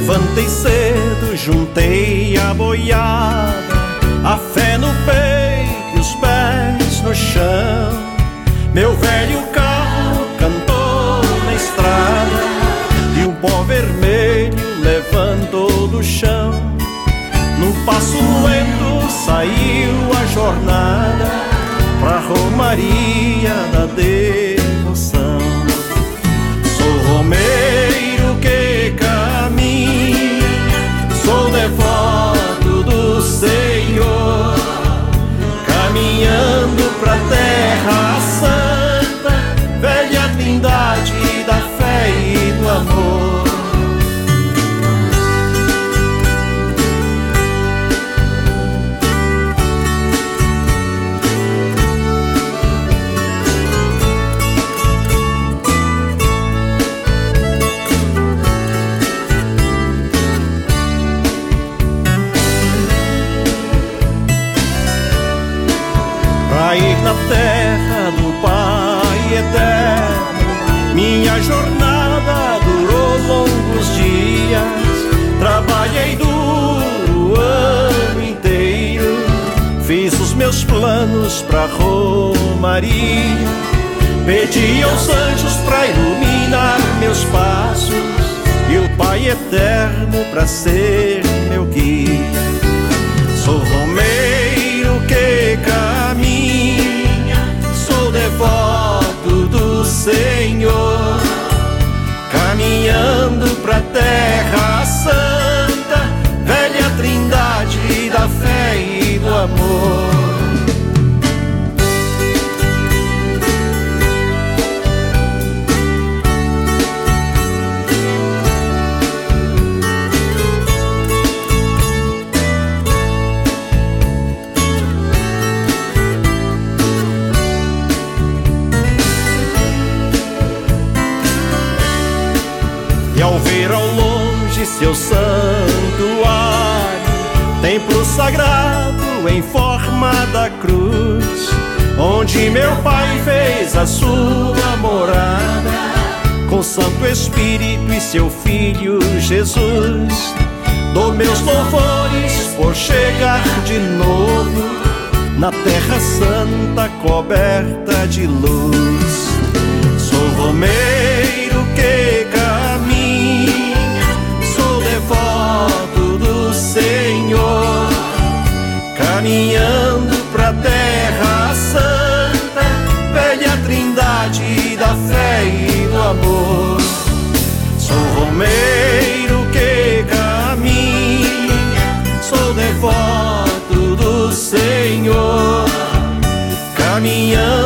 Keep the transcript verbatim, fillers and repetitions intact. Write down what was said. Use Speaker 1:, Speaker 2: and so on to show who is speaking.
Speaker 1: Levantei cedo, juntei a boiada, a fé no peito e os pés no chão. Meu velho carro cantou na estrada e um pó vermelho levantou do chão. Num passo lento saiu a jornada pra romaria da devoção. Sou romeiro que caminha, sou devoto do Senhor, caminhando pra terra santa, velha trindade da fé e do amor. Pra ir na terra do Pai eterno, minha jornada durou longos dias. Trabalhei duro o ano inteiro, fiz os meus planos pra romaria. Pedi aos anjos pra iluminar meus passos e o Pai eterno pra ser meu guia. Sou romeiro que caminha, sou devoto do Senhor, caminhando pra terra santa, velha trindade da fé e do amor. E ao ver ao longe seu santuário, templo sagrado em forma da cruz, onde meu Pai fez a sua morada, com Santo Espírito e seu Filho Jesus, dou meus louvores por chegar de novo na terra santa coberta de luz. Sou romeiro que caminha, sou devoto do Senhor, caminhando pra terra santa, velha trindade da fé e do amor. Sou romeiro que caminha, sou devoto do Senhor, caminhando